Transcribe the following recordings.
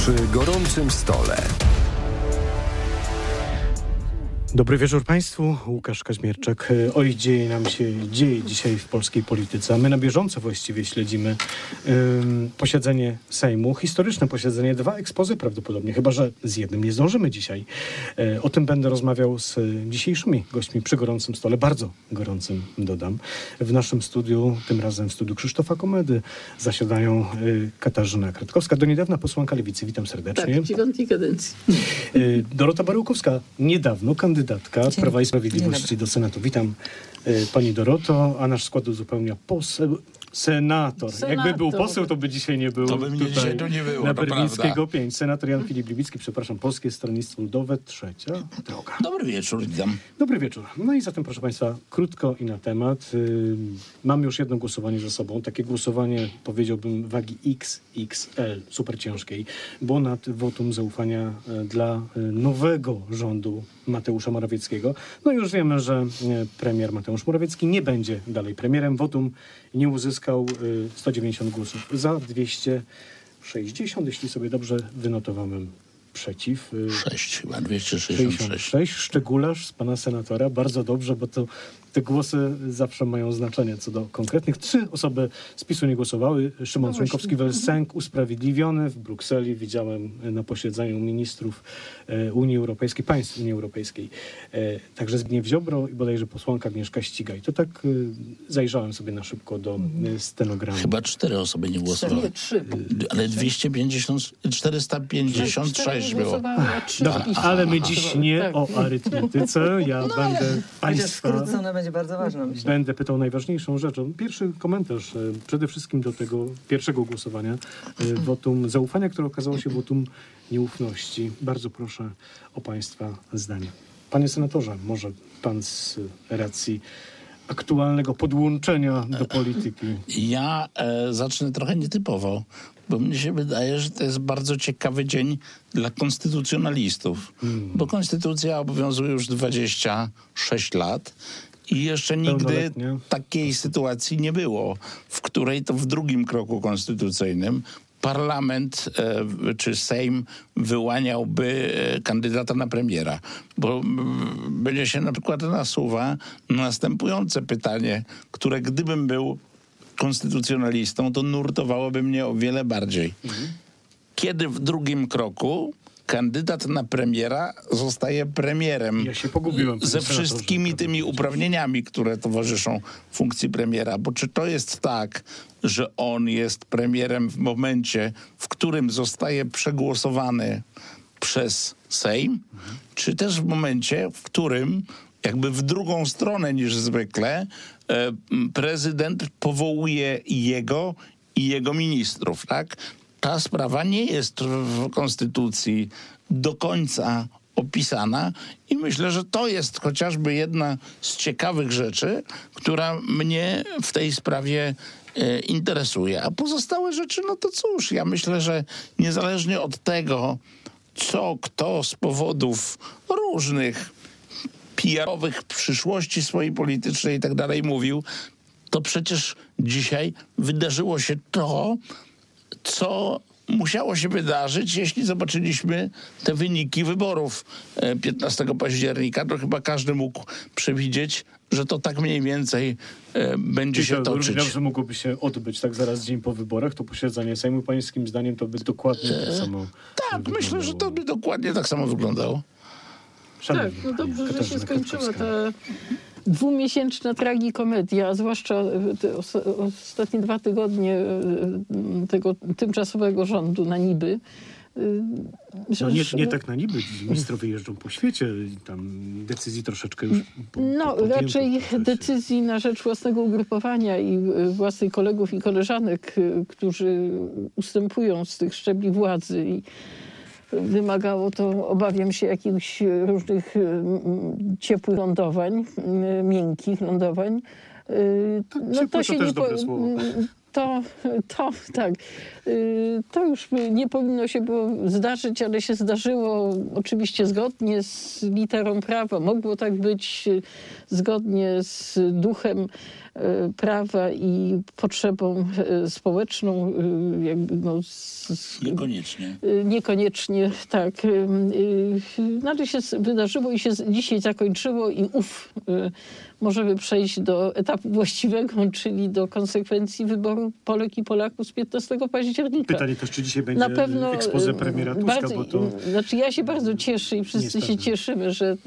Przy gorącym stole. Dobry wieczór Państwu, Łukasz Kaźmierczak. Oj, dzieje dzisiaj w polskiej polityce, a my na bieżąco właściwie śledzimy posiedzenie Sejmu, historyczne posiedzenie, 2 exposé prawdopodobnie, chyba że z jednym nie zdążymy dzisiaj. O tym będę rozmawiał z dzisiejszymi gośćmi przy gorącym stole, bardzo gorącym dodam. W naszym studiu, tym razem w studiu Krzysztofa Komedy, zasiadają Katarzyna Kretkowska, do niedawna posłanka Lewicy, witam serdecznie. Tak, w 9. kadencji. Dorota Baryłkowska, niedawno kandydatka Prawa i Sprawiedliwości do Senatu. Witam pani Doroto, a nasz skład uzupełnia senator. Jakby był poseł, to by dzisiaj nie było. To by mnie dzisiaj tu nie było, na to Berlińskiego 5. Senator Jan Filip Libicki, przepraszam, Polskie Stronnictwo Ludowe, trzecia droga. Dobry wieczór, witam. Dobry wieczór. No i zatem, proszę państwa, krótko i na temat. Mam już jedno głosowanie za sobą. Takie głosowanie, powiedziałbym, wagi XXL, super ciężkiej, bo nad wotum zaufania dla nowego rządu Mateusza Morawieckiego. No już wiemy, że premier Mateusz Morawiecki nie będzie dalej premierem. Wotum nie uzyskał 190 głosów za, 260, jeśli sobie dobrze wynotowałem, przeciw. 266. Szczególarz z pana senatora. Bardzo dobrze, bo to te głosy zawsze mają znaczenie co do konkretnych. 3 osoby z PiS-u nie głosowały. Szymon Szynkowski-Welsenk usprawiedliwiony w Brukseli. Widziałem na posiedzeniu ministrów Unii Europejskiej, państw Unii Europejskiej. Także Zbigniew Ziobro i bodajże posłanka Agnieszka Ścigaj. To tak zajrzałem sobie na szybko do stenogramu. Chyba 4 osoby nie głosowały. 3. Ale 456 było. Dobra, ale my dziś nie o arytmetyce. Ja będę państwa... Skrócone będzie bardzo ważne, myślę. Będę pytał najważniejszą rzeczą. Pierwszy komentarz przede wszystkim do tego pierwszego głosowania. Wotum zaufania, które okazało się wotum nieufności. Bardzo proszę o państwa zdanie. Panie senatorze, może pan z racji aktualnego podłączenia do polityki. Ja zacznę trochę nietypowo, bo mnie się wydaje, że to jest bardzo ciekawy dzień dla konstytucjonalistów. Bo konstytucja obowiązuje już 26 lat i jeszcze nigdy takiej sytuacji nie było, w której to w drugim kroku konstytucyjnym parlament czy Sejm wyłaniałby kandydata na premiera. Bo będzie się na przykład nasuwa następujące pytanie, które gdybym był konstytucjonalistą, to nurtowałoby mnie o wiele bardziej. Kiedy w drugim kroku kandydat na premiera zostaje premierem, Ja się pogubiłem, ze wszystkimi tymi uprawnieniami, które towarzyszą funkcji premiera. Bo czy to jest tak, że on jest premierem w momencie, w którym zostaje przegłosowany przez Sejm, czy też w momencie, w którym jakby w drugą stronę niż zwykle prezydent powołuje jego i jego ministrów, tak? Ta sprawa nie jest w Konstytucji do końca opisana i myślę, że to jest chociażby jedna z ciekawych rzeczy, która mnie w tej sprawie interesuje. A pozostałe rzeczy, no to cóż, ja myślę, że niezależnie od tego, co kto z powodów różnych PR-owych przyszłości swojej politycznej i tak dalej mówił, to przecież dzisiaj wydarzyło się to, co musiało się wydarzyć, jeśli zobaczyliśmy te wyniki wyborów 15 października, to chyba każdy mógł przewidzieć, że to tak mniej więcej będzie się toczyć. Że mogłoby się odbyć tak zaraz dzień po wyborach, to posiedzenie Sejmu pańskim zdaniem to by dokładnie tak samo Tak, wyglądało. myślę, że to by dokładnie tak samo wyglądało. Szanowni Tak, no dobrze, że Katarzyna się skończyła Kretkowska. ta 2-miesięczna tragikomedia, zwłaszcza te ostatnie 2 tygodnie tego tymczasowego rządu na niby. No nie tak na niby. Ministrowie jeżdżą po świecie i tam decyzji troszeczkę już raczej decyzji na rzecz własnego ugrupowania i własnych kolegów i koleżanek, którzy ustępują z tych szczebli władzy i wymagało to, obawiam się, jakichś różnych ciepłych lądowań, miękkich lądowań. No to się też dobre słowo. Tak. To już nie powinno się było zdarzyć, ale się zdarzyło oczywiście zgodnie z literą prawa. Mogło tak być zgodnie z duchem prawa i potrzebą społeczną, jakby Niekoniecznie. Niekoniecznie, tak. No ale się wydarzyło i się dzisiaj zakończyło i możemy przejść do etapu właściwego, czyli do konsekwencji wyboru Polek i Polaków z 15 października. Pytanie też, czy dzisiaj będzie expose premiera Tuska, bo to... Znaczy ja się bardzo cieszę i wszyscy się cieszymy, że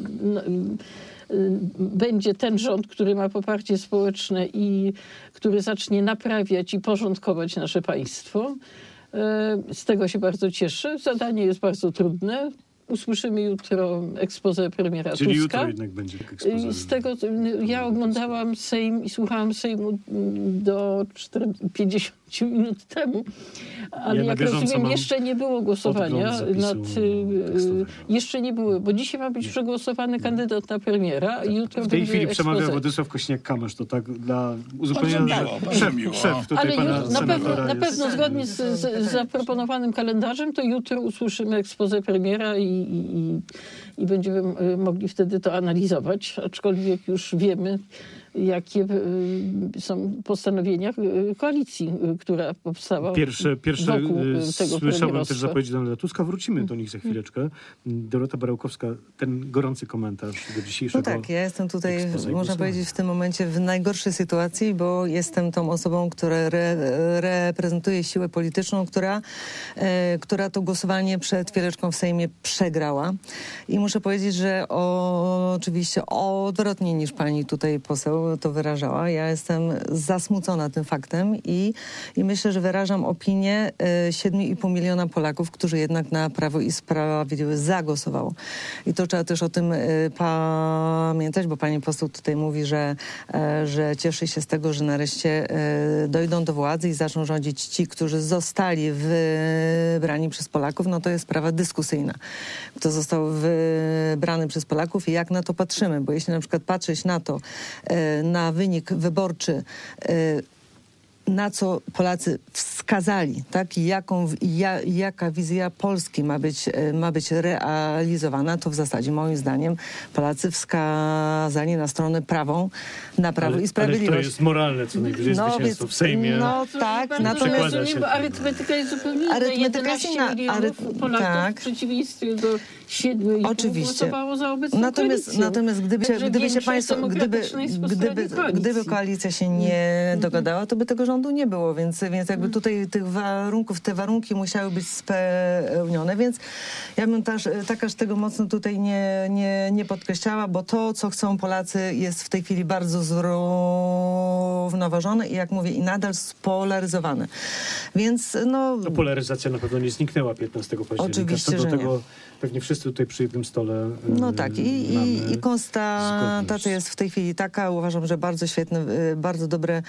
będzie ten rząd, który ma poparcie społeczne i który zacznie naprawiać i porządkować nasze państwo. Z tego się bardzo cieszę. Zadanie jest bardzo trudne. Usłyszymy jutro expose premiera Czyli Tuska. jutro jednak będzie expose. Z tego ja oglądałam Sejm i słuchałam Sejmu do 50 minut temu, ale jak rozumiem, jeszcze nie było głosowania jeszcze nie było, bo dzisiaj ma być przegłosowany kandydat na premiera i jutro w tej będzie chwili expose. przemawia Władysław Kośniak-Kamysz, to tak dla uzupełnienia, szef tutaj ale pana senatora na pewno zgodnie z zaproponowanym kalendarzem, to jutro usłyszymy expose premiera i będziemy mogli wtedy to analizować, aczkolwiek już wiemy, jakie są postanowienia koalicji, która powstała Pierwsze wokół tego słyszałem też premierostwa. zapowiedzi Donalda Tuska. Wrócimy do nich za chwileczkę. Dorota Barałkowska, ten gorący komentarz do dzisiejszego... No tak, ja jestem tutaj, exposé można powiedzieć, w tym momencie w najgorszej sytuacji, bo jestem tą osobą, która reprezentuje siłę polityczną, która to głosowanie przed chwileczką w Sejmie przegrała. I muszę powiedzieć, że oczywiście odwrotnie niż pani tutaj poseł to wyrażała. Ja jestem zasmucona tym faktem i myślę, że wyrażam opinię 7,5 miliona Polaków, którzy jednak na Prawo i Sprawiedliwość zagłosowało. I to trzeba też o tym pamiętać, bo pani poseł tutaj mówi, że cieszy się z tego, że nareszcie dojdą do władzy i zaczną rządzić ci, którzy zostali wybrani przez Polaków. No to jest sprawa dyskusyjna. Kto został wybrany przez Polaków i jak na to patrzymy, bo jeśli na przykład patrzeć na to, na wynik wyborczy, na co Polacy wskazali, tak? Jaka wizja Polski ma być realizowana, to w zasadzie moim zdaniem Polacy wskazali na stronę prawą, na Prawo i Sprawiedliwość. Ale to jest moralne, co najwyżej zwycięstwo w Sejmie. No tak, natomiast arytmetyka jest zupełnie inna. Arytmetyka jest 11 milionów Polaków w przeciwieństwie do 7,5 głosowało za obecną koalicją. Natomiast gdyby koalicja się nie dogadała, to by tego rządu nie było, więc jakby tutaj te warunki musiały być spełnione, więc ja bym tak aż tego mocno tutaj nie podkreślała, bo to, co chcą Polacy, jest w tej chwili bardzo zrównoważone i jak mówię, i nadal spolaryzowane. Więc no... Polaryzacja na pewno nie zniknęła 15 października. Oczywiście, do że tego nie. Pewnie wszyscy tutaj przy jednym stole no tak, i konstatacja jest w tej chwili taka, uważam, że bardzo świetne, bardzo dobre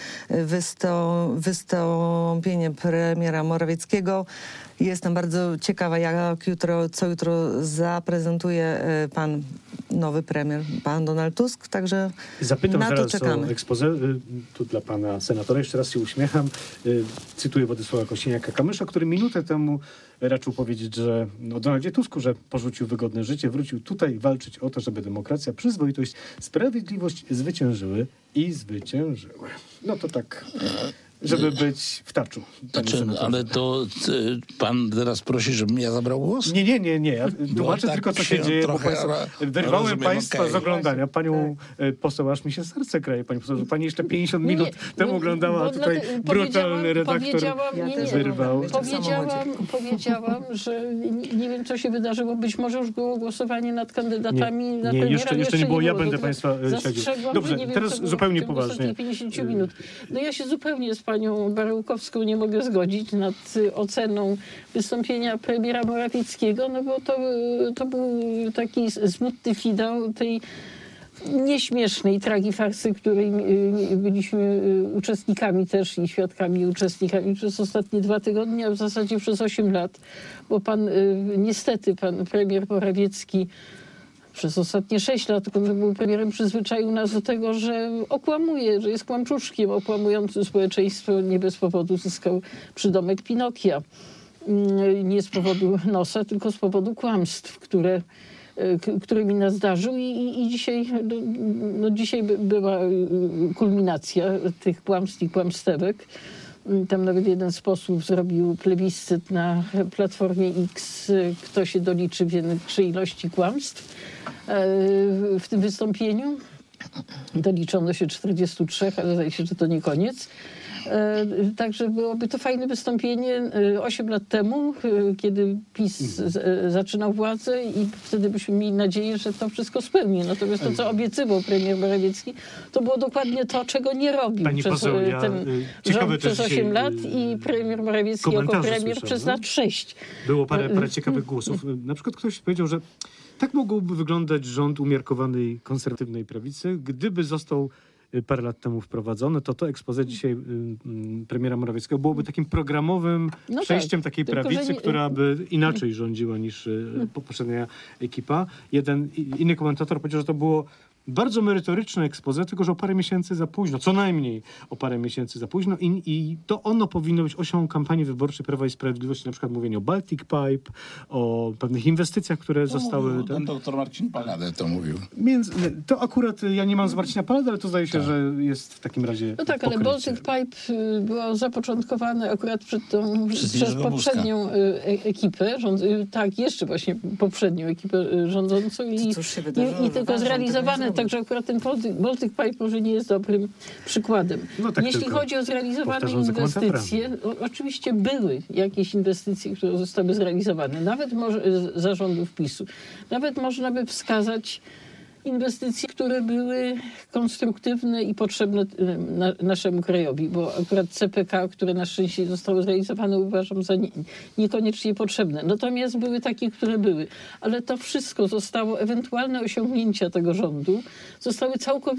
wystąpienie premiera Morawieckiego. Jestem bardzo ciekawa, co jutro zaprezentuje pan nowy premier, pan Donald Tusk, także Zapytam na to zaraz czekamy. o expose. Tu dla pana senatora jeszcze raz się uśmiecham. Cytuję Władysława Kośniaka-Kamysza, który minutę temu raczył powiedzieć, że o Donaldzie Tusku, że porzucił wygodne życie, wrócił tutaj walczyć o to, żeby demokracja, przyzwoitość, sprawiedliwość zwyciężyły i zwyciężyły. No to tak... żeby być w taczu. Ale to pan teraz prosi, żebym ja zabrał głos? Nie. Ja tłumaczę tak tylko, co się dzieje, bo wyrwałem rozumiem, państwa z oglądania. Panią poseł, aż mi się serce kraje. Pani poseł, pani jeszcze 50 minut temu oglądała, a tutaj brutalny redaktor wyrwał. Powiedziałam, że nie wiem, co się wydarzyło. Być może już było głosowanie nad kandydatami na premiera. Jeszcze nie było. Ja będę państwa śledził. Dobrze, teraz zupełnie poważnie. 50 minut. No ja się zupełnie z panią Baryłkowską nie mogę zgodzić nad oceną wystąpienia premiera Morawieckiego, no bo to był taki smutny finał tej nieśmiesznej tragifarsy, której byliśmy uczestnikami też i świadkami i uczestnikami przez ostatnie 2 tygodnie, a w zasadzie przez 8 lat, bo niestety pan premier Morawiecki przez ostatnie 6 lat, kiedy był premierem, przyzwyczaił nas do tego, że okłamuje, że jest kłamczuszkiem okłamującym społeczeństwo. Nie bez powodu zyskał przydomek Pinokia. Nie z powodu nosa, tylko z powodu kłamstw, które który mi zdarzył i dzisiaj, dzisiaj była kulminacja tych kłamstw i kłamstewek. Tam nawet jeden z posłów zrobił plebiscyt na Platformie X, kto się doliczy większej ilości kłamstw w tym wystąpieniu. Doliczono się 43, ale zdaje się, że to nie koniec. Także byłoby to fajne wystąpienie 8 lat temu, kiedy PiS zaczynał władzę i wtedy byśmy mieli nadzieję, że to wszystko spełni. Natomiast to, co obiecywał premier Morawiecki, to było dokładnie to, czego nie robił przez 8 lat i premier Morawiecki jako premier przez lat 6. Było parę ciekawych głosów. Na przykład ktoś powiedział, że tak mógłby wyglądać rząd umiarkowanej, konserwatywnej prawicy, gdyby został parę lat temu wprowadzone, to exposé dzisiaj premiera Morawieckiego byłoby takim programowym przejściem takiej prawicy, która by inaczej rządziła niż poprzednia ekipa. Jeden inny komentator powiedział, że to było bardzo merytoryczne exposé, tylko że o parę miesięcy za późno, co najmniej o parę miesięcy za późno i to ono powinno być osią kampanii wyborczej Prawa i Sprawiedliwości, na przykład mówienie o Baltic Pipe, o pewnych inwestycjach, które zostały... Ten doktor Marcin Paladę to mówił. To akurat ja nie mam z Marcina Paladę, ale to zdaje się, że jest w takim razie No tak, ale Baltic Pipe było zapoczątkowane akurat przez poprzednią ekipę, jeszcze właśnie poprzednią ekipę rządzącą i tylko zrealizowane. Także akurat ten Baltic Pipe może nie jest dobrym przykładem. No tak, jeśli chodzi o zrealizowane inwestycje, oczywiście były jakieś inwestycje, które zostały zrealizowane, nawet za rządów PiS-u. Nawet można by wskazać inwestycje, które były konstruktywne i potrzebne naszemu krajowi, bo akurat CPK, które na szczęście zostały zrealizowane, uważam za niekoniecznie potrzebne. Natomiast były takie, które były. Ale to wszystko zostało, ewentualne osiągnięcia tego rządu zostały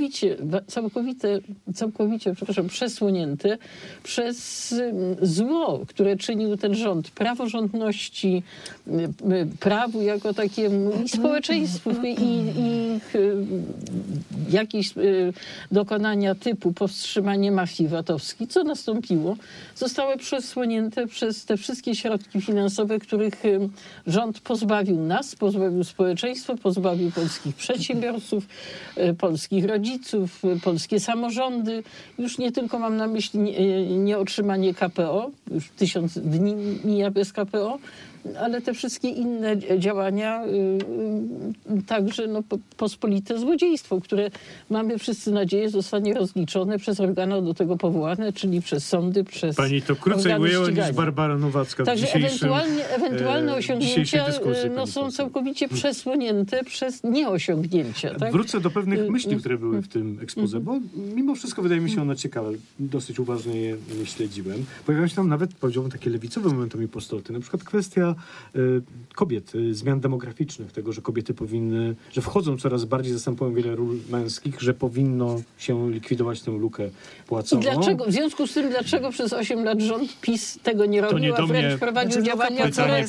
całkowicie przesłonięte przez zło, które czynił ten rząd. Praworządności, prawu jako takiemu i społeczeństwu i jakieś dokonania typu powstrzymanie mafii VAT-owskiej, co nastąpiło, zostały przesłonięte przez te wszystkie środki finansowe, których rząd pozbawił nas, pozbawił społeczeństwo, pozbawił polskich przedsiębiorców, polskich rodziców, polskie samorządy. Już nie tylko mam na myśli nieotrzymanie KPO, już 1000 dni mija bez KPO, ale te wszystkie inne działania, także pospolite złodziejstwo, które mamy wszyscy nadzieję zostanie rozliczone przez organy do tego powołane, czyli przez sądy, przez Pani to krócej ujęła niż Barbara Nowacka. Także ewentualne osiągnięcia są całkowicie przesłonięte przez nieosiągnięcia. Tak? Wrócę do pewnych myśli, które były w tym exposé, bo mimo wszystko wydaje mi się one ciekawe. Dosyć uważnie je śledziłem. Pojawiają się tam nawet, powiedziałbym, takie lewicowe momentami postulaty. Na przykład kwestia kobiet, zmian demograficznych, tego, że kobiety powinny, że wchodzą coraz bardziej, zastępują wiele ról męskich, że powinno się likwidować tę lukę płacową. Dlaczego? W związku z tym, dlaczego przez 8 lat rząd PiS tego nie robił, a wręcz prowadził działania, które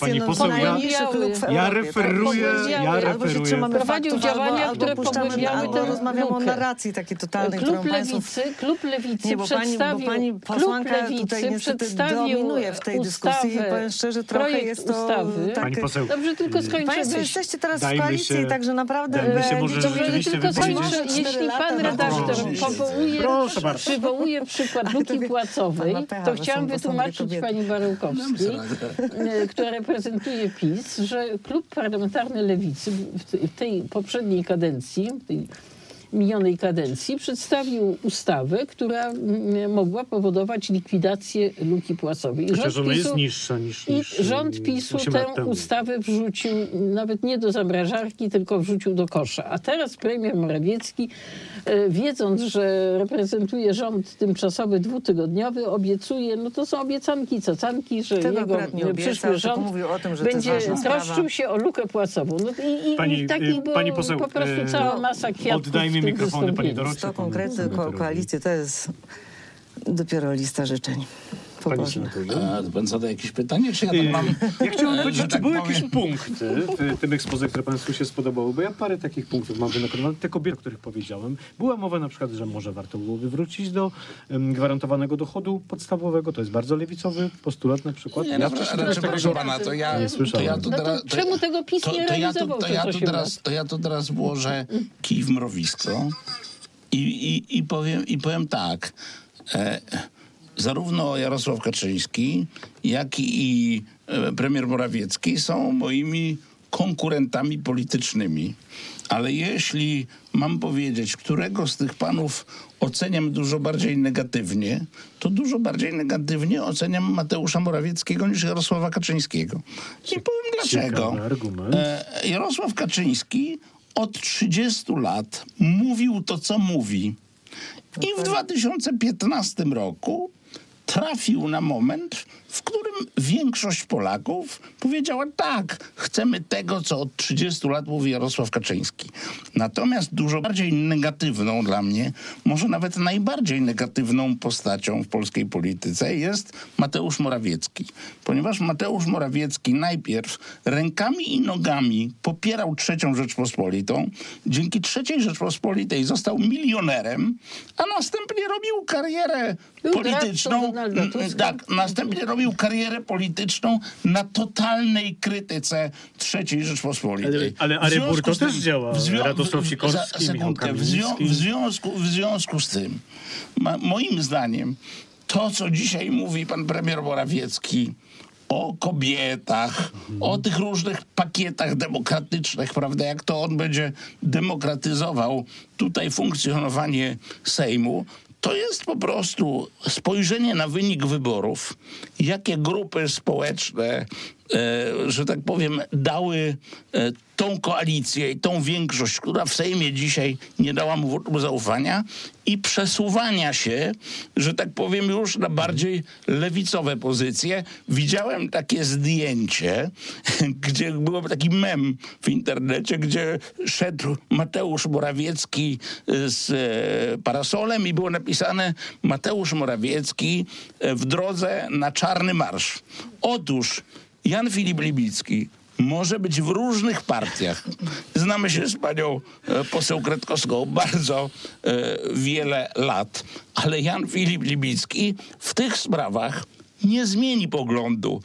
prowadził działania, które pogłębiały tę rozmawiamy o narracji takiej totalnej, którą Klub Lewicy przedstawił dominuje w tej dyskusji i powiem szczerze, trochę jest to Pani poseł, dobrze, tylko skończę. Państwo jesteście teraz w koalicji, także naprawdę... Jeśli pan redaktor przywołuje przykład luki płacowej, to chciałam wytłumaczyć pani Baryłkowskiej, która reprezentuje PiS, że klub parlamentarny Lewicy w tej poprzedniej kadencji, minionej kadencji przedstawił ustawę, która mogła powodować likwidację luki płacowej. Chociaż ona jest niższa niż rząd PiS-u tę ustawę wrzucił nawet nie do zamrażarki, tylko wrzucił do kosza. A teraz premier Morawiecki, wiedząc, że reprezentuje rząd tymczasowy 2-tygodniowy, obiecuje, to są obiecanki, cacanki, że jego przyszły rząd będzie troszczył się o lukę płacową. I takich było po prostu cała masa kwiatków. Oddajmy mikrofony pani Dorocie. 100 konkretnych koalicji to jest dopiero lista życzeń. Panie senatorze? Pan zada jakieś pytanie, czy ja tak mam... Ja chciałem powiedzieć, czy tak były powiem- jakieś punkty w tym exposé, które Państwu się spodobały, bo ja parę takich punktów mam wynotowane. Te kobiety, o których powiedziałem. Była mowa na przykład, że może warto byłoby wrócić do gwarantowanego dochodu podstawowego. To jest bardzo lewicowy postulat na przykład. Nie, proszę pana, to ja... Nie słyszałem. Czemu tego PiS nie realizował przez 8 lat? To ja tu teraz włożę kij w mrowisko i powiem tak. Zarówno Jarosław Kaczyński, jak i premier Morawiecki są moimi konkurentami politycznymi. Ale jeśli mam powiedzieć, którego z tych panów oceniam dużo bardziej negatywnie, to dużo bardziej negatywnie oceniam Mateusza Morawieckiego niż Jarosława Kaczyńskiego. I powiem dlaczego. Ciekawy argument. Jarosław Kaczyński od 30 lat mówił to, co mówi. I w 2015 roku trafił na moment, w którym większość Polaków powiedziała tak, chcemy tego, co od 30 lat mówi Jarosław Kaczyński. Natomiast dużo bardziej negatywną dla mnie, może nawet najbardziej negatywną postacią w polskiej polityce jest Mateusz Morawiecki. Ponieważ Mateusz Morawiecki najpierw rękami i nogami popierał III Rzeczpospolitą, dzięki III Rzeczpospolitej został milionerem, a następnie robił karierę polityczną. Tak, następnie robił karierę polityczną na totalnej krytyce III Rzeczpospolitej. Ale Arybur to też działa. Radosław Sikorski, Michał Kamiński. W związku z tym, moim zdaniem, to, co dzisiaj mówi pan premier Morawiecki o kobietach, o tych różnych pakietach demokratycznych, prawda, jak to on będzie demokratyzował tutaj funkcjonowanie Sejmu, to jest po prostu spojrzenie na wynik wyborów, jakie grupy społeczne, że tak powiem, dały tą koalicję i tą większość, która w Sejmie dzisiaj nie dała mu wotum zaufania, i przesuwania się, że tak powiem, już na bardziej lewicowe pozycje. Widziałem takie zdjęcie, gdzie był taki mem w internecie, gdzie szedł Mateusz Morawiecki z parasolem i było napisane: Mateusz Morawiecki w drodze na Czarny Marsz. Otóż Jan Filip Libicki może być w różnych partiach. Znamy się z panią poseł Kretkowską bardzo wiele lat, ale Jan Filip Libicki w tych sprawach nie zmieni poglądu.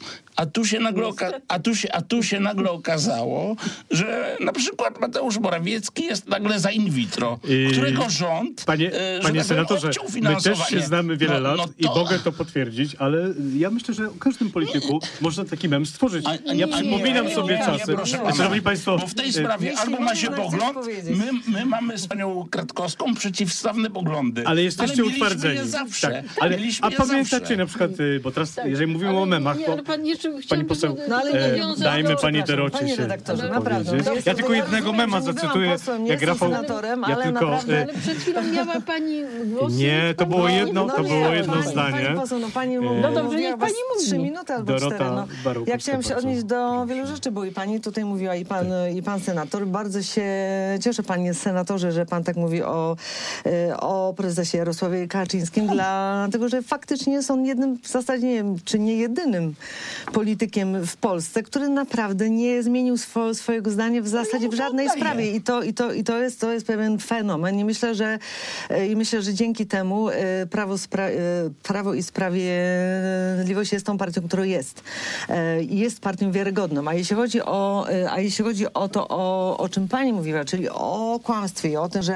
A tu się nagle okazało, że na przykład Mateusz Morawiecki jest nagle za in vitro, którego rząd Panie senatorze, odciął my finansowanie. też się znamy wiele lat i mogę to potwierdzić, ale ja myślę, że o każdym polityku można taki mem stworzyć. Ja przypominam sobie czasy. Szanowni Państwo, bo w tej sprawie albo ma się pogląd, my mamy z panią Kratkowską przeciwstawne poglądy. ale jesteście mieliśmy utwardzeni. je zawsze. Tak, ale, a pamiętacie na przykład, bo teraz, jeżeli mówimy o memach, to pani poseł, dajmy pani Dorocie Panie się redaktorze, naprawdę. powiedzieć. Ja tylko jednego mema zacytuję, jak Rafał... Ja tylko... Ale przed chwilą miała pani głos. Nie, to było jedno, zdanie. Pani poseł, pani No dobrze, niech pani mówi. 3 minuty albo Dorota 4. Baruchowska, Ja chciałam się bardzo. odnieść do wielu rzeczy, bo i pani tutaj mówiła, i pan senator. Bardzo się cieszę, panie senatorze, że pan tak mówi o prezesie Jarosławie Kaczyńskim, dlatego, że faktycznie jest on jednym, w zasadzie nie wiem, czy nie jedynym politykiem w Polsce, który naprawdę nie zmienił swojego zdania w zasadzie w żadnej sprawie. I to jest pewien fenomen. I myślę, że dzięki temu Prawo i Sprawiedliwość jest tą partią, którą jest. I jest partią wiarygodną. A jeśli chodzi o to, o czym pani mówiła, czyli o kłamstwie i o tym,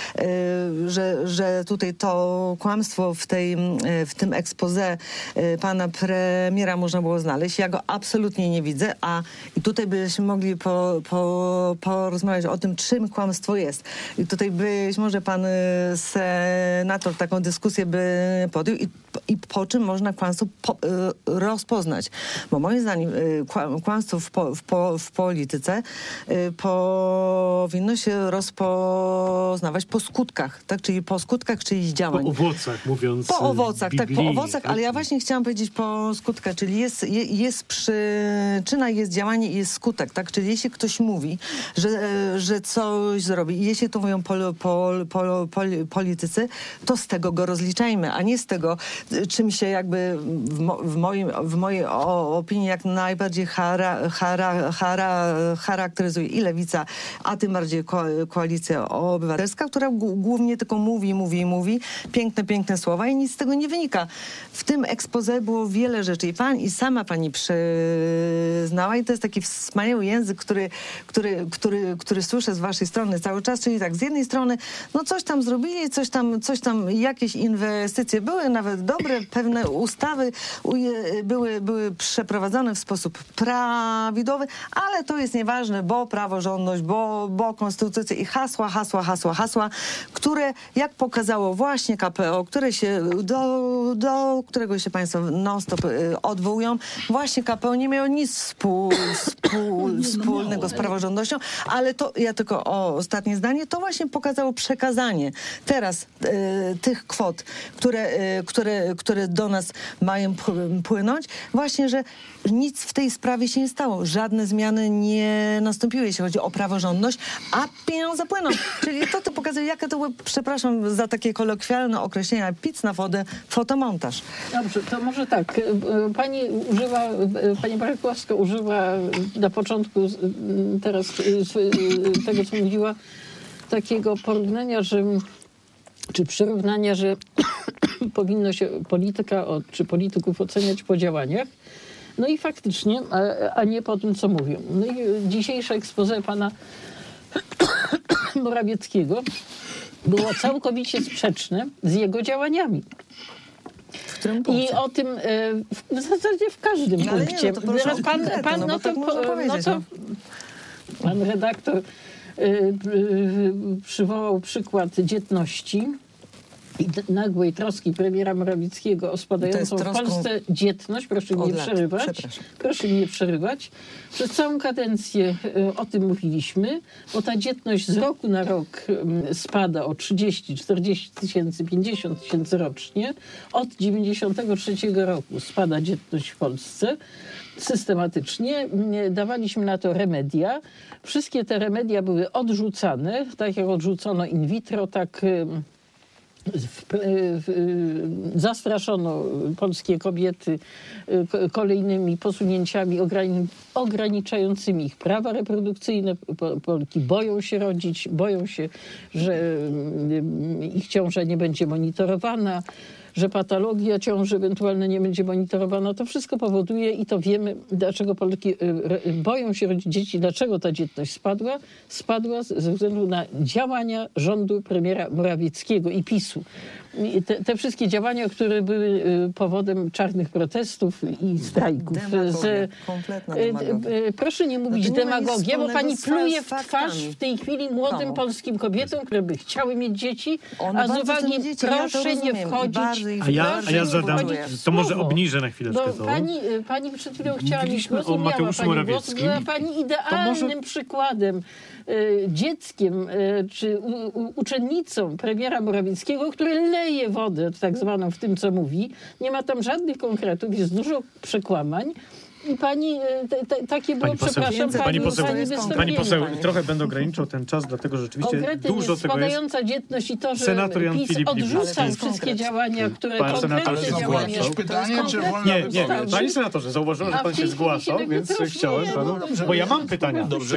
że tutaj to kłamstwo w tym exposé pana premiera można było znaleźć. Ja go absolutnie nie widzę, i tutaj byśmy mogli porozmawiać o tym, czym kłamstwo jest. I tutaj być może pan senator taką dyskusję by podjął i po czym można kłamstwo rozpoznać. Bo moim zdaniem kłamstwo w polityce powinno się rozpoznawać po skutkach, tak? Czyli po skutkach czyichś działań. Po owocach, mówiąc Po owocach, biblijnie, tak, po owocach, ale ja właśnie chciałam powiedzieć po skutkach, czyli jest przyczyna, jest działanie i jest skutek, tak? Czyli jeśli ktoś mówi, że coś zrobi i jeśli to mówią politycy, to z tego go rozliczajmy, a nie z tego, czym się jakby w mojej opinii jak najbardziej charakteryzuje i Lewica, a tym bardziej Koalicja Obywatelska, która głównie tylko mówi, piękne słowa i nic z tego nie wynika. W tym expose było wiele rzeczy i sama pani przyznała i to jest taki wspaniały język, który słyszę z waszej strony cały czas, czyli tak, z jednej strony, no coś tam zrobili, coś tam, jakieś inwestycje były, nawet dobre, pewne ustawy były przeprowadzone w sposób prawidłowy, ale to jest nieważne, bo praworządność, bo konstytucja i hasła, które, jak pokazało właśnie KPO, które się do którego się państwo non-stop odwołują, właśnie KPO nie miało nic wspólnego z praworządnością, ale to, ja tylko ostatnie zdanie, to właśnie pokazało przekazanie teraz tych kwot, które do nas mają płynąć, właśnie, że nic w tej sprawie się nie stało. Żadne zmiany nie nastąpiły, jeśli chodzi o praworządność, a pieniądze płyną. Czyli to pokazuje, jaka to była, przepraszam za takie kolokwialne określenia, pic na wodę, fotomontaż. Dobrze, to może tak. Pani Barakowska używa na początku teraz tego, co mówiła, takiego porównania, czy przyrównania, że powinno się czy polityków oceniać po działaniach. No i faktycznie, a nie po tym, co mówią. No i dzisiejsze expose pana Morawieckiego było całkowicie sprzeczne z jego działaniami. W którym punkcie? I o tym w zasadzie w każdym punkcie. Pan redaktor przywołał przykład dzietności i nagłej troski premiera Morawieckiego o spadającą w Polsce dzietność. Proszę mnie nie przerywać. Przez całą kadencję o tym mówiliśmy, bo ta dzietność z roku na rok spada o 30, 40 tysięcy, 50 tysięcy rocznie. Od 93 roku spada dzietność w Polsce systematycznie. Dawaliśmy na to remedia. Wszystkie te remedia były odrzucane, tak jak odrzucono in vitro, tak zastraszono polskie kobiety kolejnymi posunięciami ograniczającymi ich prawa reprodukcyjne. Polki boją się rodzić, boją się, że ich ciąża nie będzie monitorowana, że patologia ciąży ewentualnie nie będzie monitorowana. To wszystko powoduje i to wiemy, dlaczego Polki boją się rodzić dzieci, dlaczego ta dzietność spadła. Spadła ze względu na działania rządu premiera Morawieckiego i PiS-u. I te wszystkie działania, które były powodem czarnych protestów i strajków. Kompletna demagogia. Proszę nie mówić demagogię, bo pani pluje w twarz w tej chwili młodym polskim kobietom, które by chciały mieć dzieci, a z uwagi proszę nie wchodzić. A ja zadam, to może obniżę na chwileczkę to. Pani przed chwilą chciała mieć głos, nie miała pani głos, była pani idealnym przykładem, dzieckiem czy uczennicą premiera Morawieckiego, który leje wodę tak zwaną w tym, co mówi. Nie ma tam żadnych konkretów, jest dużo przekłamań. I pani, takie było, przepraszam, pani poseł, trochę będę ograniczał ten czas, dlatego że rzeczywiście konkretnie dużo tego jest. Spadająca dzietność i to, że Senator Jan PiS Filip odrzuca wszystkie działania, które konkretnie działania. Nie, panie senatorze, zauważyłem, że pan się zgłaszał, więc chciałem panu, bo ja mam pytania. Dobrze,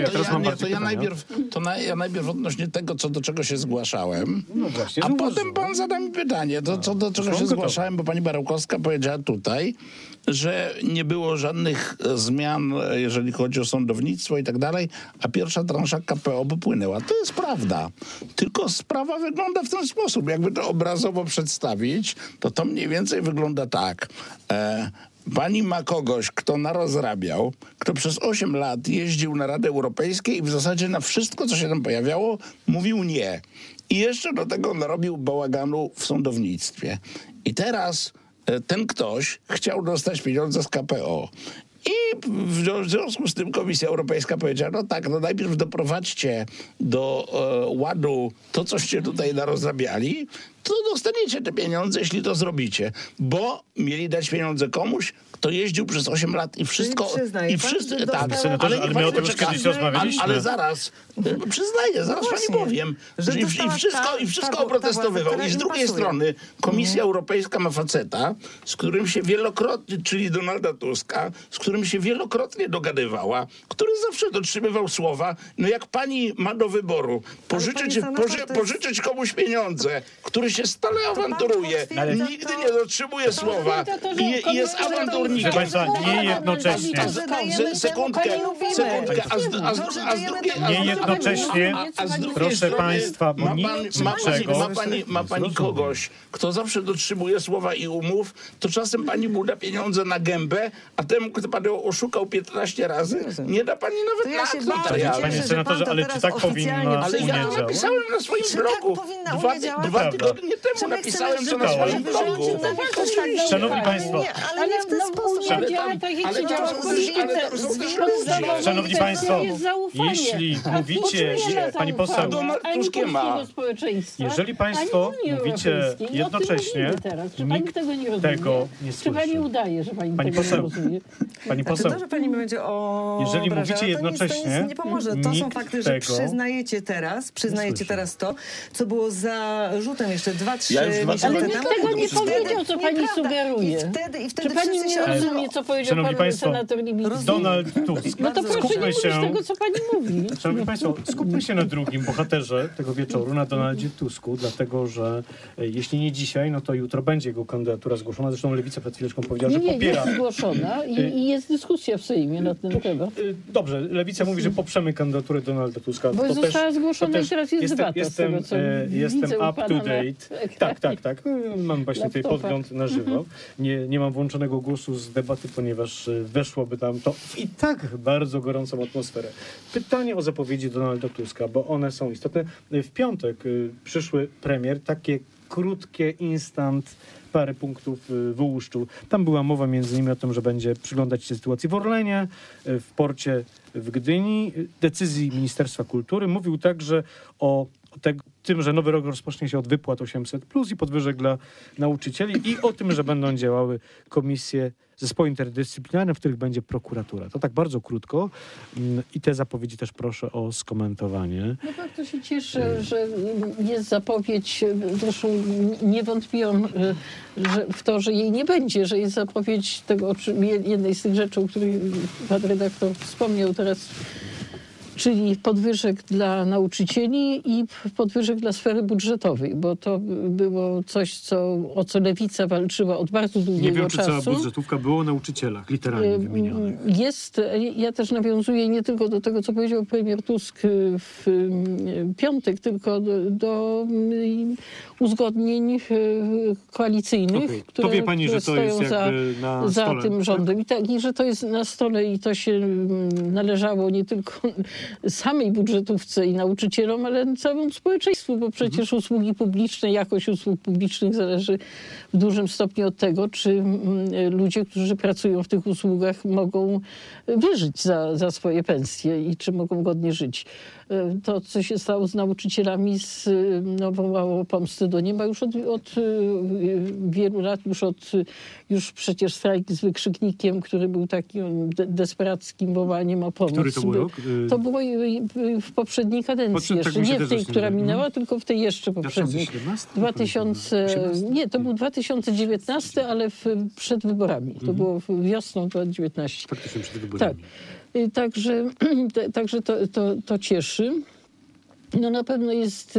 ja najpierw odnośnie tego, do czego się zgłaszałem, a potem pan zada mi pytanie, do czego się zgłaszałem, bo pani Barakowska powiedziała tutaj, że nie było żadnych zmian, jeżeli chodzi o sądownictwo i tak dalej, a pierwsza transza KPO popłynęła. To jest prawda. Tylko sprawa wygląda w ten sposób. Jakby to obrazowo przedstawić, to mniej więcej wygląda tak. Pani ma kogoś, kto narozrabiał, kto przez 8 lat jeździł na Radę Europejską i w zasadzie na wszystko, co się tam pojawiało, mówił nie. I jeszcze do tego narobił bałaganu w sądownictwie. I teraz ten ktoś chciał dostać pieniądze z KPO. I w związku z tym Komisja Europejska powiedziała, no tak, no najpierw doprowadźcie do ładu to, coście tutaj narozrabiali, to dostaniecie te pieniądze, jeśli to zrobicie. Bo mieli dać pieniądze komuś, kto jeździł przez 8 lat i wszystko... I wszyscy, tak, senatorze, ale my o tym już kiedyś rozmawialiśmy. Ale zaraz, przyznaję, zaraz pani powiem, że i wszystko oprotestowywał. I z drugiej strony Komisja Europejska ma faceta, z którym się wielokrotnie, czyli Donalda Tuska, z którym się wielokrotnie dogadywała, który zawsze dotrzymywał słowa. No jak pani ma do wyboru pożyczyć komuś pieniądze, który się stale awanturuje, nigdy nie dotrzymuje słowa i jest awanturnikiem. Proszę państwa, nie jednocześnie. Sekundkę. Proszę państwa, bo nikt niczego... Ma pani kogoś, kto zawsze dotrzymuje słowa i umów, to czasem pani mu da pieniądze na gębę, a temu, kto panią oszukał 15 razy, nie da pani nawet na notarialny. Panie senatorze, ale czy tak powinna Ale ja to napisałem na swoim blogu. Dwa tygodnie temu napisałem to na swoim blogu. Szanowni państwo, Ale nie w ten sposób. Szanowni państwo, jeśli mówicie, pani poseł, jeżeli państwo mówicie jednocześnie, nikt tego nie słyszy. Czy pani udaje, że pani Pani tego poseł, nie rozumie? pani poseł, To, że pani będzie jeżeli mówicie to jednocześnie, nic nie pomoże. To są nikt fakty, że tego przyznajecie teraz to, co było zarzutem jeszcze 2-3 Ja już miesiące Ale temu. nikt tego nie powiedział, co pani sugeruje. I wtedy Czy pani nie rozumie, co powiedział Szanowni pan państwo, senator Libicki? Donald Tusk. No to proszę nie Skupmy mówić się, tego, co pani mówi. szanowni państwo, skupmy się na drugim bohaterze tego wieczoru, na Donaldzie Tusku, dlatego że jeśli nie dzisiaj, no to jutro będzie jego kandydatura zgłoszona. Zresztą Lewica przed chwileczką powiedziała, że Nie, popiera. jest zgłoszona i jest dyskusja w Sejmie na ten temat. Dobrze, Lewica mówi, że poprzemy kandydaturę Donalda Tuska. Bo została zgłoszona i teraz jest debata. Jestem widzę u up pana to na date. Tak. Mam właśnie tutaj laptopa. podgląd na żywo. Nie mam włączonego głosu z debaty, ponieważ weszłoby tam to w i tak bardzo gorącą atmosferę. Pytanie o zapowiedzi Donalda Tuska, bo one są istotne. W piątek przyszły premier, takie krótkie, instant, parę punktów wyłuszczył. Tam była mowa między innymi o tym, że będzie przyglądać się sytuacji w Orlenie, w porcie w Gdyni, decyzji Ministerstwa Kultury. Mówił także o tym, że nowy rok rozpocznie się od wypłat 800+ i podwyżek dla nauczycieli i o tym, że będą działały komisje, zespoły interdyscyplinarne, w których będzie prokuratura. To tak bardzo krótko i te zapowiedzi też proszę o skomentowanie. No bardzo się cieszę, że jest zapowiedź, zresztą nie wątpiłam w to, że jej nie będzie, że jest zapowiedź tego, jednej z tych rzeczy, o której pan redaktor wspomniał teraz, czyli podwyżek dla nauczycieli i podwyżek dla sfery budżetowej, bo to było coś, o co Lewica walczyła od bardzo długiego czasu. Nie wiem, czy cała budżetówka było o nauczycielach, literalnie wymienionych. Ja też nawiązuję nie tylko do tego, co powiedział premier Tusk w piątek, tylko do uzgodnień koalicyjnych, To wie pani, które że to stoją jest na za stole, tym rządem. I że to jest na stole i to się należało nie tylko samej budżetówce i nauczycielom, ale całemu społeczeństwu, bo przecież usługi publiczne, jakość usług publicznych zależy w dużym stopniu od tego, czy ludzie, którzy pracują w tych usługach, mogą wyżyć za swoje pensje i czy mogą godnie żyć. To, co się stało z nauczycielami, wołało pomstę do nieba już od wielu lat, już przecież strajk z wykrzyknikiem, który był takim desperackim wołaniem o pomoc. Który to był rok? To było w poprzedniej kadencji jeszcze. Nie w tej, która minęła, tylko w tej jeszcze poprzedniej. 2017? Nie, to był 2019, ale przed wyborami. To było wiosną 2019. Faktycznie przed wyborami. Tak. Także to cieszy. No na pewno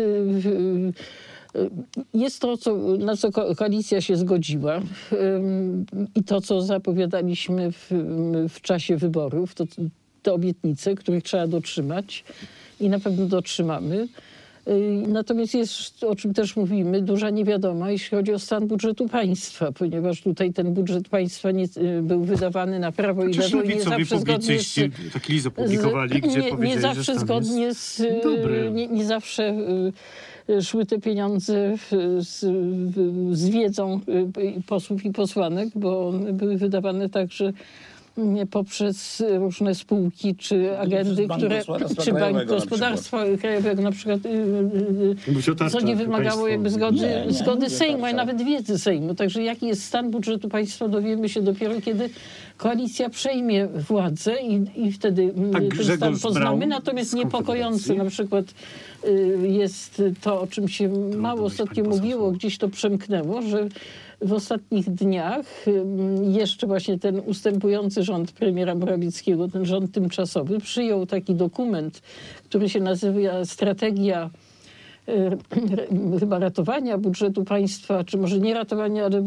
jest to, na co koalicja się zgodziła i to, co zapowiadaliśmy w czasie wyborów, te obietnice, których trzeba dotrzymać i na pewno dotrzymamy. Natomiast jest, o czym też mówimy, duża niewiadoma, jeśli chodzi o stan budżetu państwa, ponieważ tutaj ten budżet państwa był wydawany na prawo i lewo i nie zawsze zgodnie z... taki list opublikowali, gdzie powiedzieli, nie zawsze zgodnie nie zawsze szły te pieniądze z wiedzą posłów i posłanek, bo one były wydawane tak, że poprzez różne spółki czy agendy, czy Bank Gospodarstwa Krajowego na przykład, co nie wymagało jakby zgody Sejmu, a nawet wiedzy Sejmu. Także jaki jest stan budżetu państwa, dowiemy się dopiero, kiedy koalicja przejmie władzę i wtedy ten stan poznamy. Natomiast niepokojące na przykład jest to, o czym się mało ostatnio mówiło, gdzieś to przemknęło, że w ostatnich dniach jeszcze właśnie ten ustępujący rząd premiera Morawieckiego, ten rząd tymczasowy, przyjął taki dokument, który się nazywa Strategia chyba ratowania budżetu państwa, czy może nie ratowania, ale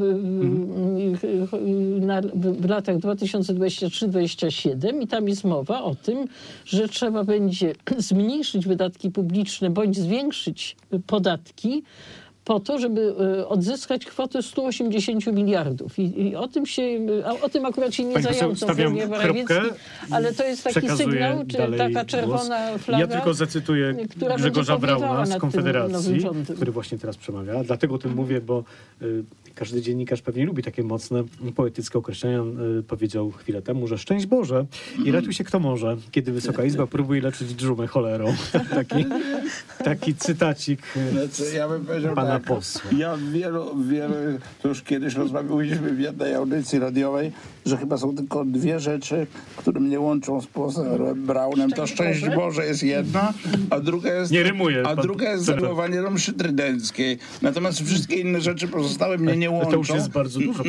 w latach 2023-2027 i tam jest mowa o tym, że trzeba będzie zmniejszyć wydatki publiczne bądź zwiększyć podatki po to, żeby odzyskać kwotę 180 miliardów. I o tym akurat się nie zająknął premier Morawiecki, ale to jest taki sygnał, czy taka czerwona flaga. Ja tylko zacytuję Grzegorza Brauna z Konfederacji, który właśnie teraz przemawia. Dlatego o tym mówię, bo każdy dziennikarz pewnie lubi takie mocne, poetyckie określenia. Powiedział chwilę temu, że szczęść Boże i ratuj się kto może, kiedy Wysoka Izba próbuje leczyć dżumę cholerą. Taki cytacik ja bym powiedział pana posła. Ja wielu, to już kiedyś rozmawialiśmy w jednej audycji radiowej, że chyba są tylko dwie rzeczy, które mnie łączą z profesorem Braunem. To szczęść Boże jest jedna, a druga jest... Nie rymuje. A druga jest zagłowanie mszy trydenckiej. Natomiast wszystkie inne rzeczy pozostałe mnie nie łączą. To już jest bardzo dużo.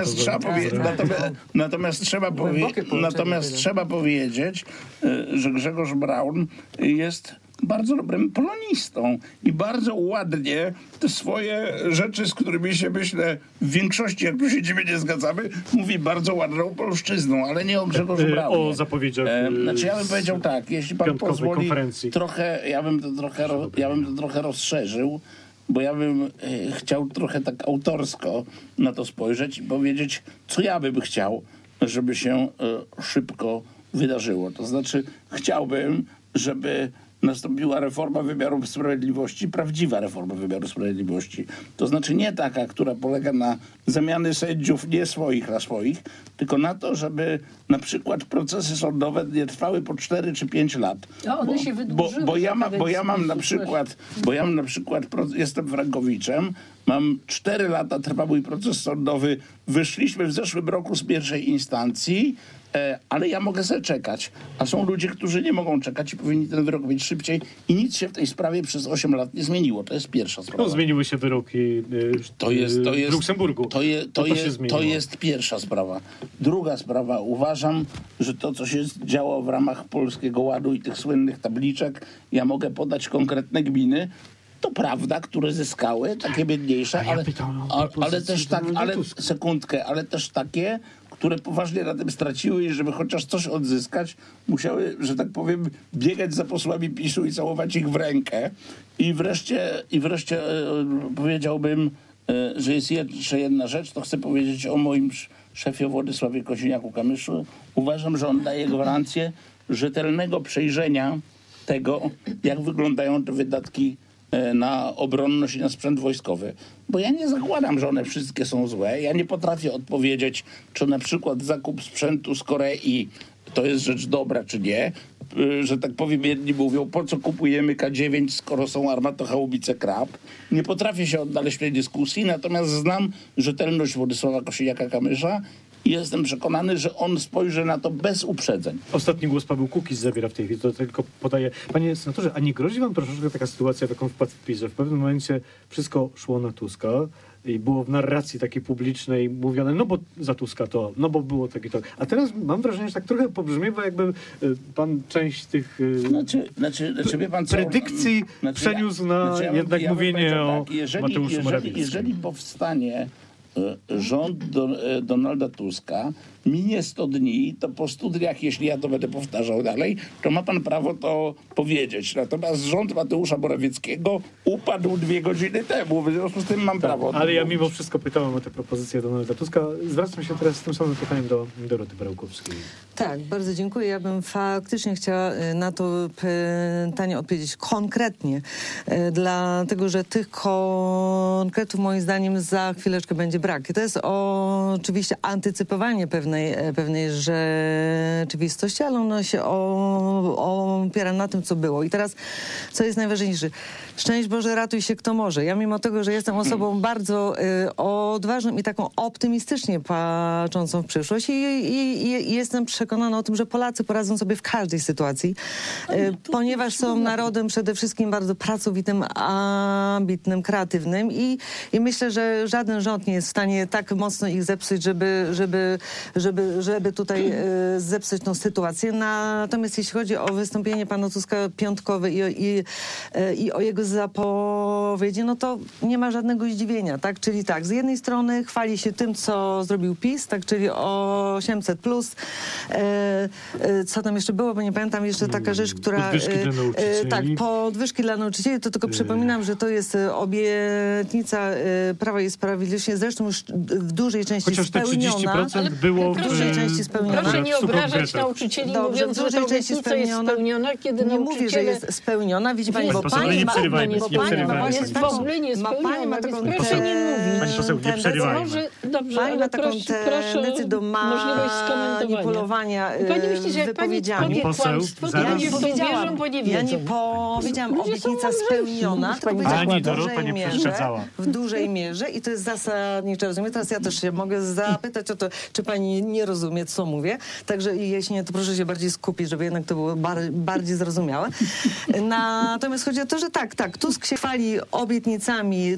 Natomiast trzeba powiedzieć, że Grzegorz Braun jest bardzo dobrym polonistą i bardzo ładnie te swoje rzeczy, z którymi się, myślę, w większości, jak tu siedzimy, nie zgadzamy, mówi bardzo ładną polszczyzną, ale nie o Grzegorzu Braunie. O zapowiedziach znaczy ja bym powiedział tak, jeśli pan pozwoli, ja bym to trochę rozszerzył, bo ja bym chciał trochę tak autorsko na to spojrzeć i powiedzieć, co ja bym chciał, żeby się szybko wydarzyło. To znaczy chciałbym, żeby nastąpiła reforma wymiaru sprawiedliwości, prawdziwa reforma wymiaru sprawiedliwości. To znaczy nie taka, która polega na zamiany sędziów nie swoich na swoich, tylko na to, żeby na przykład procesy sądowe nie trwały po 4 czy 5 lat. A one się wydłużyły. Bo ja mam na przykład, jestem frankowiczem, mam 4 lata, trwa mój proces sądowy, wyszliśmy w zeszłym roku z pierwszej instancji, ale ja mogę sobie czekać. A są ludzie, którzy nie mogą czekać i powinni ten wyrok mieć szybciej i nic się w tej sprawie przez 8 lat nie zmieniło. To jest pierwsza sprawa. No, zmieniły się wyroki w Luksemburgu. To jest pierwsza sprawa. Druga sprawa. Uważam, że to, co się działo w ramach Polskiego Ładu i tych słynnych tabliczek, ja mogę podać konkretne gminy, to prawda, które zyskały, takie biedniejsze, ale też takie, które poważnie na tym straciły i żeby chociaż coś odzyskać, musiały, że tak powiem, biegać za posłami PiS-u i całować ich w rękę. I wreszcie powiedziałbym, że jest jeszcze jedna rzecz, to chcę powiedzieć o moim szefie Władysławie Kosiniaku-Kamyszu. Uważam, że on daje gwarancję rzetelnego przejrzenia tego, jak wyglądają te wydatki na obronność i na sprzęt wojskowy. Bo ja nie zakładam, że one wszystkie są złe. Ja nie potrafię odpowiedzieć, czy na przykład zakup sprzętu z Korei to jest rzecz dobra, czy nie. Że tak powiem, jedni mówią, po co kupujemy K9, skoro są armatochaubice Krab. Nie potrafię się odnaleźć w tej dyskusji, natomiast znam rzetelność Władysława Kosiniaka-Kamysza i jestem przekonany, że on spojrzy na to bez uprzedzeń. Ostatni głos Paweł Kukiz zabiera w tej chwili, to tylko podaję. Panie senatorze, a nie grozi wam troszeczkę taka sytuacja, w jaką wpadł w PiS, że w pewnym momencie wszystko szło na Tuska i było w narracji takiej publicznej mówione, no bo za Tuska to, no bo było takie to. A teraz mam wrażenie, że tak trochę pobrzmiewa, jakby pan część tych wie pan co? predykcji przeniósł na jednak mówienie o Mateuszu Morawieckim. Jeżeli powstanie rząd Donalda Tuska, minie 100 dni, to po 100 dniach, jeśli ja to będę powtarzał dalej, to ma pan prawo to powiedzieć. Natomiast rząd Mateusza Morawieckiego upadł 2 godziny temu, w związku z tym mam prawo. Ale ja mimo wszystko pytałem o te propozycje Donalda Tuska. Zwracam się teraz z tym samym pytaniem do Doroty Brałkowskiej. Tak, bardzo dziękuję. Ja bym faktycznie chciała na to pytanie odpowiedzieć konkretnie, dlatego że tych konkretów moim zdaniem za chwileczkę będzie brak. To jest oczywiście antycypowanie pewnej rzeczywistości, ale ono się opiera na tym, co było. I teraz, co jest najważniejsze? Szczęść Boże, ratuj się kto może. Ja mimo tego, że jestem osobą bardzo odważną i taką optymistycznie patrzącą w przyszłość i jestem przekonana o tym, że Polacy poradzą sobie w każdej sytuacji, ponieważ są narodem przede wszystkim bardzo pracowitym, ambitnym, kreatywnym i myślę, że żaden rząd nie jest w stanie tak mocno ich zepsuć, żeby tutaj zepsuć tą sytuację. Natomiast jeśli chodzi o wystąpienie pana Tuska piątkowe i o jego zapowiedzi, no to nie ma żadnego zdziwienia, tak? Czyli tak, z jednej strony chwali się tym, co zrobił PiS, tak, czyli 800+. Co tam jeszcze było, bo nie pamiętam, jeszcze taka rzecz, która... Podwyżki dla nauczycieli. Tak, podwyżki dla nauczycieli, to tylko przypominam, że to jest obietnica Prawa i Sprawiedliwości, zresztą już w dużej części chociaż spełniona. te 30% było w dużej części spełniona. Proszę nie obrażać nauczycieli, Dobrze, mówiąc, że ta obietnica jest spełniona, kiedy nie mówię, że jest spełniona, widzi pani, bo pani ma... w ogóle nie spełniona, więc proszę nie mówić. Pani poseł, nie przerywajmy. Dobrze, pani ale ma taką tendencję do manipulowania Pani myśli, że jak pani powie kłamstwo, to ludzie w to wierzą, bo nie wiedzą. Ja nie powiedziałam obietnica spełniona, tylko powiedziałam w dużej mierze i to jest zasadnicze, rozumiem. Teraz ja też się mogę zapytać o to, czy pani nie rozumie, co mówię. Także jeśli nie, to proszę się bardziej skupić, żeby jednak to było bardziej zrozumiałe. Natomiast chodzi o to, że tak, Tusk się chwali obietnicami,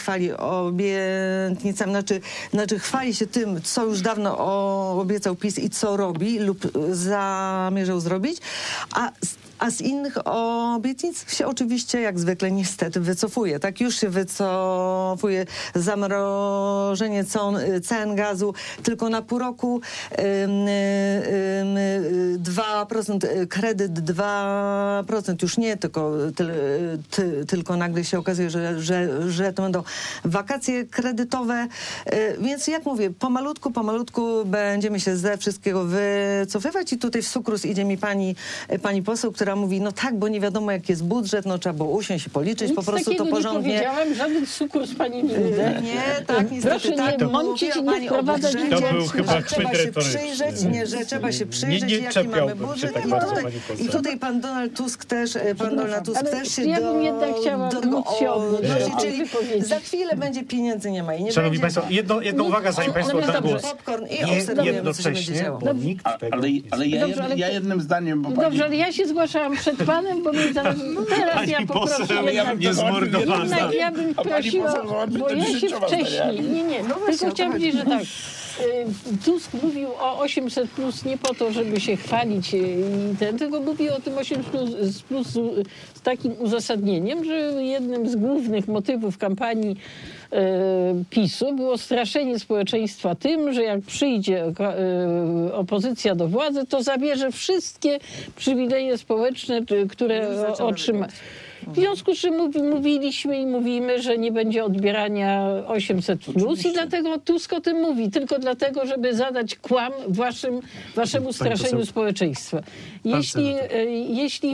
znaczy chwali się tym, co już dawno obiecał PiS i co robi lub zamierzał zrobić, a z innych obietnic się oczywiście, jak zwykle, niestety wycofuje. Tak, już się wycofuje zamrożenie cen gazu tylko na pół roku, 2%, kredyt 2%, już nie, tylko nagle się okazuje, że to będą wakacje kredytowe. Więc jak mówię, pomalutku będziemy się ze wszystkiego wycofywać i tutaj w sukrus idzie mi pani poseł, która mówi, no tak, bo nie wiadomo jaki jest budżet, no trzeba było usiąść i policzyć, po prostu to porządnie. Nie powiedziałam, żaden cukrus pani nie widzę. Nie, tak, niestety proszę tak. Nie mącić i nie wprowadzać chyba trzeba się przyjrzeć, jaki mamy budżet i tutaj pan Donald Tusk też się ja bym jednak chciała do tego odnosić, czyli wypowiedzi. za chwilę będzie pieniędzy nie ma i nie Szanowni będzie. Państwo, jedną uwagę, zanim Państwo oddam głos. Popcorn i obserwujemy, co się będzie działo. Bo nikt tego... Ale ja jednym zdaniem, bo pani... Dobrze, ale ja się zgłaszałam przed panem, bo mi zaraz... Teraz ja poproszę jednak... nie zmordowana. Jednak ja bym prosiła, bo ja się wcześniej... Nie, tylko chciałam powiedzieć, że tak. Tusk mówił o 800+ nie po to, żeby się chwalić tylko mówił o tym 800+ z takim uzasadnieniem, że jednym z głównych motywów kampanii PiS-u było straszenie społeczeństwa tym, że jak przyjdzie opozycja do władzy, to zabierze wszystkie przywileje społeczne, które otrzyma. W związku z czym mówiliśmy i mówimy, że nie będzie odbierania 800+. I dlatego Tusk o tym mówi. Tylko dlatego, żeby zadać kłam waszemu straszeniu społeczeństwa. Jeśli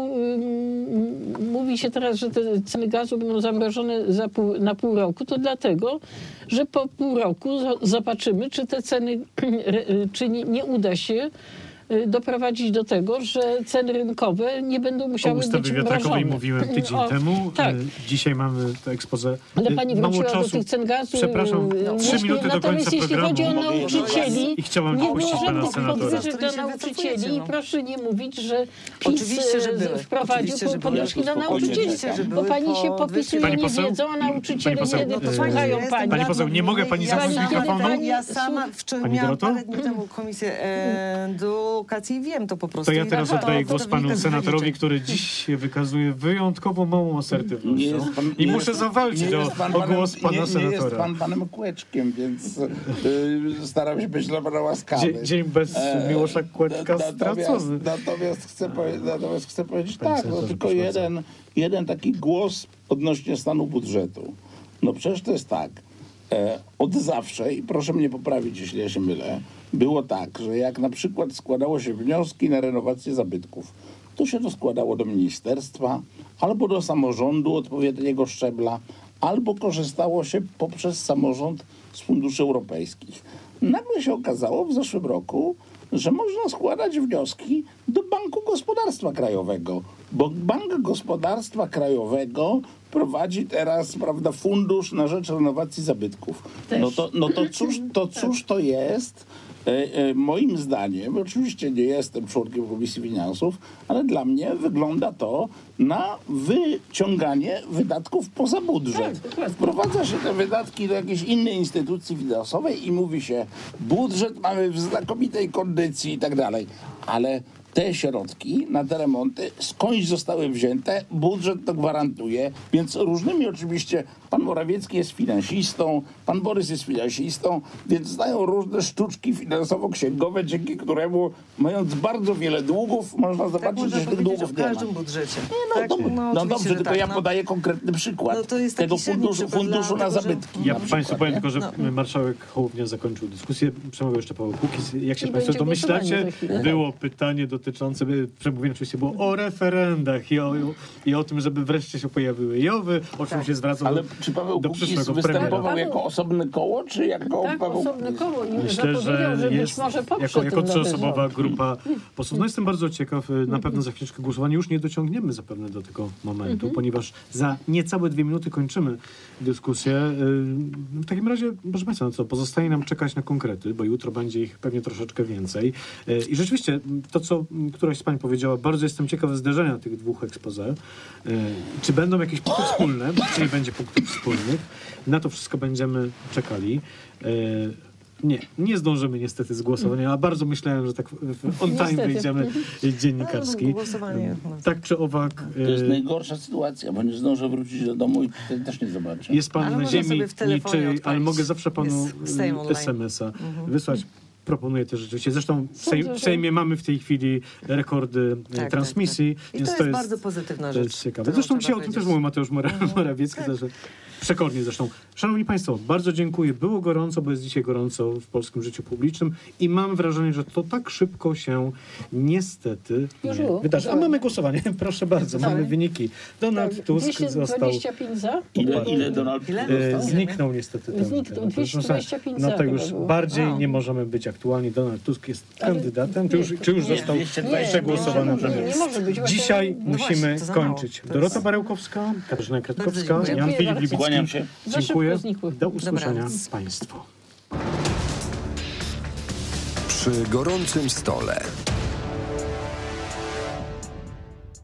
mówi się teraz, że te ceny gazu będą zamrożone na pół roku, to dlatego, że po pół roku zobaczymy, czy te ceny, czy nie uda się doprowadzić do tego, że ceny rynkowe nie będą musiały być mrożone. O ustawy wiatrakowej mówiłem tydzień temu. Tak. Dzisiaj mamy to expose. Ale pani wróciła do tych cen gazu. Przepraszam, 3 minuty do końca jeśli chodzi o nauczycieli, i chciałam nie puścić pana senatora. podwyżek dla nauczycieli i proszę nie mówić, że PiS wprowadził podwyżki dla nauczycieli, bo pani się popisuje niewiedzą, a nauczyciele nie słuchają pani. Pani poseł, nie mogę pani zamknąć mikrofonu? Ja sama miałam parę dni temu komisję edukacji i wiem to po prostu. To ja teraz oddaję głos panu senatorowi, który dziś się wykazuje wyjątkowo małą asertywnością. I muszę zawalczyć o głos pana senatora. Nie jest pan panem Kłeczkiem, więc staram się być dla łaskawy. Dzień bez Miłosza Kłeczka stracony. Natomiast chcę powiedzieć tak, no tylko jeden taki głos odnośnie stanu budżetu. No przecież to jest tak, od zawsze, i proszę mnie poprawić, jeśli ja się mylę, było tak, że jak na przykład składało się wnioski na renowację zabytków, to się to składało do ministerstwa albo do samorządu odpowiedniego szczebla, albo korzystało się poprzez samorząd z funduszy europejskich. Nagle się okazało w zeszłym roku, że można składać wnioski do Banku Gospodarstwa Krajowego, bo Bank Gospodarstwa Krajowego prowadzi teraz, prawda, fundusz na rzecz renowacji zabytków. Cóż to jest? Moim zdaniem, oczywiście nie jestem członkiem Komisji Finansów, ale dla mnie wygląda to na wyciąganie wydatków poza budżet. Wprowadza się te wydatki do jakiejś innej instytucji finansowej i mówi się, budżet mamy w znakomitej kondycji i tak dalej, ale te środki na te remonty skądś zostały wzięte, budżet to gwarantuje, więc różnymi oczywiście, pan Morawiecki jest finansistą, pan Borys jest finansistą, więc znają różne sztuczki finansowo-księgowe, dzięki któremu, mając bardzo wiele długów, można zobaczyć, że tych długów w nie ma. każdym budżecie. No dobrze, tylko ja podaję konkretny przykład to jest tego taki funduszu na że- zabytki. Ja na Państwu przykład, powiem nie? tylko, że marszałek Hołownia zakończył dyskusję. Przemawiał jeszcze Paweł Kukiz. Jak się I Państwo będzie głosowanie domyślacie, za chwilę. było pytanie dotyczące, przemówienie oczywiście było o referendach i o tym, żeby wreszcie się pojawiły JOW-y, o czym się zwracał Ale czy Paweł do Kukiz przyszłego występował premiera. jako osobne koło, czy jako Tak, Paweł osobne koło i Myślę, zapowiedział, że że być jest może poprze jako ten trzyosobowa nowy grupa posłów. No jestem bardzo ciekaw. Na pewno za chwileczkę głosowania już nie dociągniemy zapewne do tego momentu, ponieważ za niecałe 2 minuty kończymy dyskusję. W takim razie, proszę Państwa, no co, pozostaje nam czekać na konkrety, bo jutro będzie ich pewnie troszeczkę więcej. I rzeczywiście to, co któraś z Pań powiedziała, bardzo jestem ciekaw zderzenia tych dwóch expose. Czy będą jakieś punkty wspólne, czy nie będzie punktów wspólnych. Na to wszystko będziemy czekali. Nie zdążymy niestety z głosowania, a bardzo myślałem, że tak on time Niestety. wyjdziemy dziennikarski. No, głosowanie. Tak czy owak, To jest najgorsza sytuacja, bo nie zdążę wrócić do domu i wtedy też nie zobaczę. jest pan Ale na można ziemi sobie w telefonie niczyjej, ale odpalić. mogę zawsze panu Jest Sejm online. SMS-a wysłać. Proponuję też rzeczywiście. Zresztą Sądzę, w Sejmie mamy w tej chwili rekordy Tak, transmisji. tak, tak. I więc to jest bardzo pozytywna to rzecz, jest ciekawe. którą Zresztą trzeba dzisiaj o tym też powiedzieć. mówił Mateusz Morawiecki. Że przekornie zresztą. Szanowni Państwo, bardzo dziękuję. Było gorąco, bo jest dzisiaj gorąco w polskim życiu publicznym i mam wrażenie, że to tak szybko się niestety Już nie było. wydarzy. A mamy głosowanie. Proszę bardzo, mamy wyniki. Donald Tusk został... 225 za? Ile Donald Tusk dostał? Zniknął niestety ten. Zniknął, 225 No za to chyba już było. bardziej Wow. nie możemy być aktualni. Donald Tusk jest Ale kandydatem, nie, czy już nie. został 220 przegłosowany nie, premier. nie może być. Właśnie- Dzisiaj No musimy właśnie, to za mało. kończyć. To jest- Dorota Barełkowska, Katarzyna Kretkowska, dziękuję. Jan Filip Dziękuję Kłaniam Libicki. się. Za szybko Dziękuję. znikły. Do usłyszenia Dobranoc. Państwu. Przy gorącym stole.